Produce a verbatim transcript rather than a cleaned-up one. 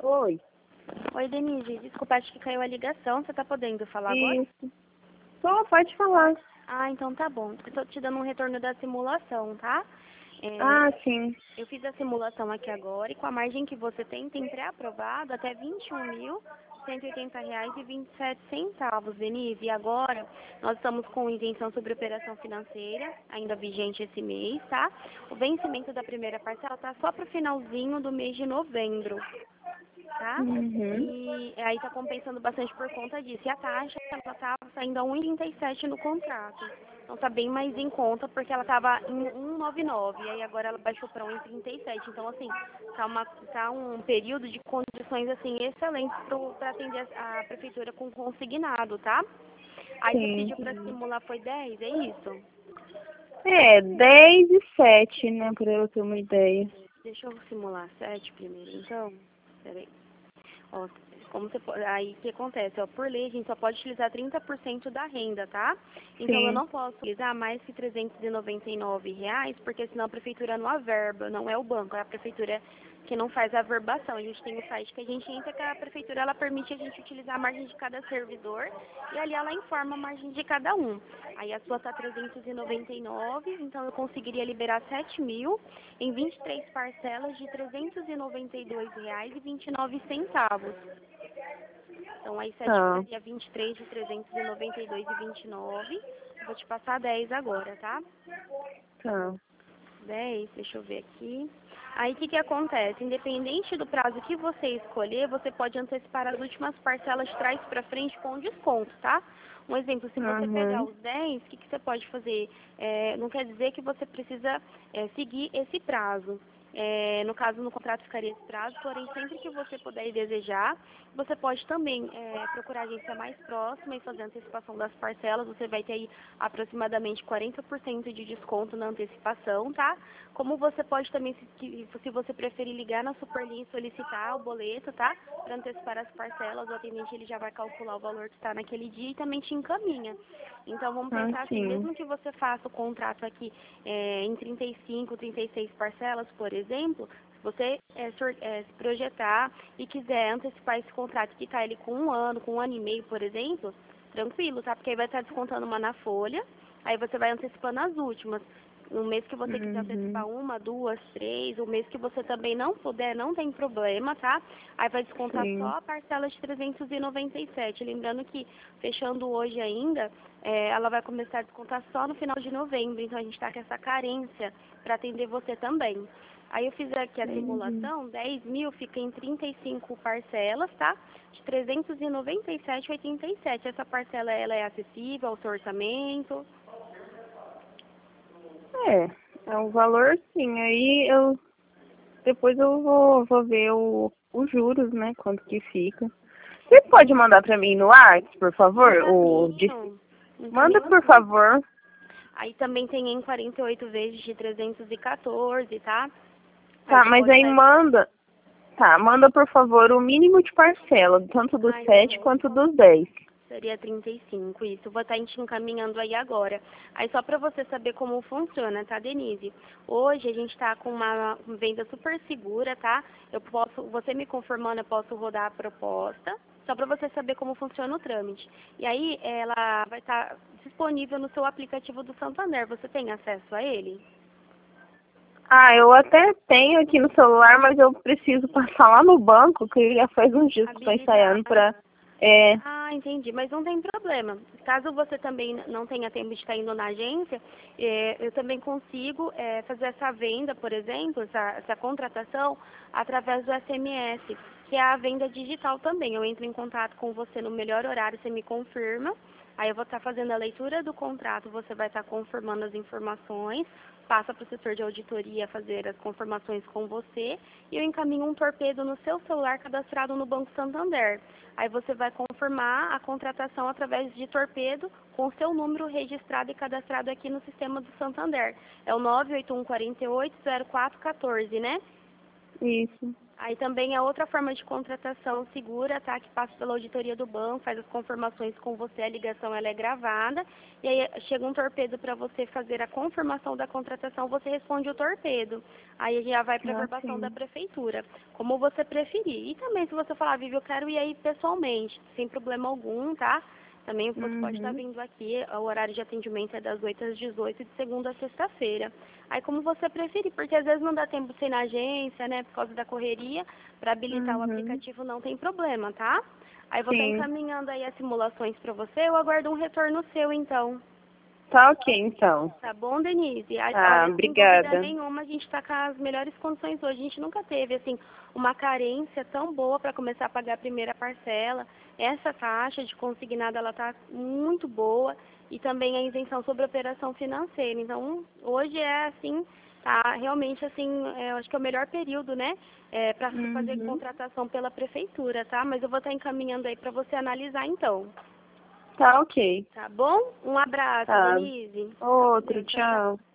Oi. Oi, Denise. Desculpa, acho que caiu a ligação. Você tá podendo falar agora? Isso. Só pode falar. Ah, então tá bom. Eu tô te dando um retorno da simulação, tá? É, Ah, sim. eu fiz a simulação aqui agora e com a margem que você tem, tem pré-aprovado até vinte e um mil cento e oitenta reais e vinte e sete centavos, Denise. E agora nós estamos com isenção sobre operação financeira, ainda vigente esse mês, tá? O vencimento da primeira parcela tá só pro finalzinho do mês de novembro. Tá? Uhum. E aí tá compensando bastante por conta disso. E a taxa, ela tava saindo a um vírgula trinta e sete no contrato. Então tá bem mais em conta, porque ela tava em um vírgula noventa e nove, e aí agora ela baixou para um vírgula trinta e sete. Então, assim, tá, uma, tá um período de condições, assim, excelentes para atender a, a prefeitura com consignado, tá? Aí você Sim. pediu para simular foi dez, é isso? É, dez e sete, né, pra eu ter uma ideia. Deixa eu simular sete primeiro, então. Peraí. Ó, como você pode, aí o que acontece? Ó, por lei, a gente só pode utilizar trinta por cento da renda, tá? Então eu Sim. não posso utilizar mais que trezentos e noventa e nove reais, porque senão a prefeitura não averba, não é o banco, é a prefeitura que não faz a averbação. A gente tem o site que a gente entra, que a prefeitura ela permite a gente utilizar a margem de cada servidor e ali ela informa a margem de cada um. Aí a sua tá trezentos e noventa e nove, então eu conseguiria liberar sete mil em vinte e três parcelas de trezentos e noventa e dois reais e vinte e nove centavos. Então aí sete Tá. daria vinte e três de trezentos e noventa e dois e vinte e nove. Vou te passar dez agora, tá? Tá. dez, deixa eu ver aqui. Aí o que, que acontece? Independente do prazo que você escolher, você pode antecipar as últimas parcelas de trás para frente com desconto, tá? Um exemplo, se você pegar Uhum. os dez, o que, que você pode fazer? É, não quer dizer que você precisa é, seguir esse prazo. É, no caso, no contrato ficaria esse prazo, porém, sempre que você puder e desejar, você pode também é, procurar a agência mais próxima e fazer a antecipação das parcelas. Você vai ter aí aproximadamente quarenta por cento de desconto na antecipação, tá? Como você pode também, se, se você preferir, ligar na Superlinha e solicitar o boleto, tá? Para antecipar as parcelas, o atendente ele já vai calcular o valor que está naquele dia e também te encaminha. Então, vamos Ah, pensar assim, sim. mesmo que você faça o contrato aqui é, em trinta e cinco, trinta e seis parcelas, por exemplo, se você é, sur- é, se projetar e quiser antecipar esse contrato que está ele com um ano, com um ano e meio, por exemplo, tranquilo, tá? Porque aí vai estar descontando uma na folha, aí você vai antecipando as últimas. No mês que você quiser Uhum. antecipar uma, duas, três, o mês que você também não puder, não tem problema, tá? Aí vai descontar Sim. só a parcela de trezentos e noventa e sete. Lembrando que, fechando hoje ainda, é, ela vai começar a descontar só no final de novembro. Então, a gente está com essa carência para atender você também. Aí eu fiz aqui a Entendi. simulação, dez mil fica em trinta e cinco parcelas, tá? De trezentos e noventa e sete reais e oitenta e sete. Essa parcela, ela é acessível ao seu orçamento? É, é um valor sim. Aí eu depois eu vou, vou ver o, os juros, né? Quanto que fica. Você pode mandar pra mim no WhatsApp, por favor? O de... Encaminho, Manda, encaminho por sim. favor. Aí também tem em quarenta e oito vezes de trezentos e quatorze, tá? Aí Tá, você mas pode aí estar... manda. Tá, manda por favor o mínimo de parcela, tanto dos Ah, sete então quanto dos dez. seria trinta e cinco, isso. Vou estar te encaminhando aí agora. Aí só para você saber como funciona, tá, Denise? Hoje a gente está com uma venda super segura, tá? Eu posso, você me confirmando, eu posso rodar a proposta, só para você saber como funciona o trâmite. E aí ela vai estar disponível no seu aplicativo do Santander. Você tem acesso a ele? Ah, eu até tenho aqui no celular, mas eu preciso passar lá no banco, que já faz uns dias que estou Habilitar. ensaiando pra... É, Ah, entendi, mas não tem problema. Caso você também não tenha tempo de estar indo na agência, eh, eu também consigo eh, fazer essa venda, por exemplo, essa, essa contratação, através do S M S, que é a venda digital também. Eu entro em contato com você no melhor horário, você me confirma, aí eu vou estar fazendo a leitura do contrato, você vai estar confirmando as informações, passa para o setor de auditoria fazer as confirmações com você e eu encaminho um torpedo no seu celular cadastrado no Banco Santander. Aí você vai confirmar a contratação através de torpedo com o seu número registrado e cadastrado aqui no sistema do Santander. É o nove oito um quatro oito zero quatro um quatro, né? Isso. Aí também é outra forma de contratação segura, tá? Que passa pela auditoria do banco, faz as confirmações com você, a ligação ela é gravada, e aí chega um torpedo para você fazer a confirmação da contratação, você responde o torpedo. Aí já vai para a Ah, aprovação da sim. prefeitura, como você preferir. E também se você falar, Vivi, eu quero ir aí pessoalmente, sem problema algum, tá? Também você pode estar Uhum. vindo aqui, o horário de atendimento é das oito às dezoito, de segunda a sexta-feira. Aí como você preferir, porque às vezes não dá tempo de ser na agência, né, por causa da correria, para habilitar o Uhum. aplicativo não tem problema, tá? Aí vou estar Sim. encaminhando aí as simulações para você, eu aguardo um retorno seu então. Tá ok, então. Tá bom, Denise? A- Ah, Olha, sem dúvida obrigada. nenhuma, a gente está com as melhores condições hoje. A gente nunca teve, assim, uma carência tão boa para começar a pagar a primeira parcela. Essa taxa de consignada, ela está muito boa. E também a isenção sobre operação financeira. Então, hoje é, assim, tá realmente, assim, é, eu acho que é o melhor período, né, é, para se fazer Uhum. contratação pela prefeitura, tá? Mas eu vou estar encaminhando aí para você analisar, então. Tá ok. Tá bom? Um abraço, Tá. Denise. Com Outro, Deus, tchau, tchau. tchau.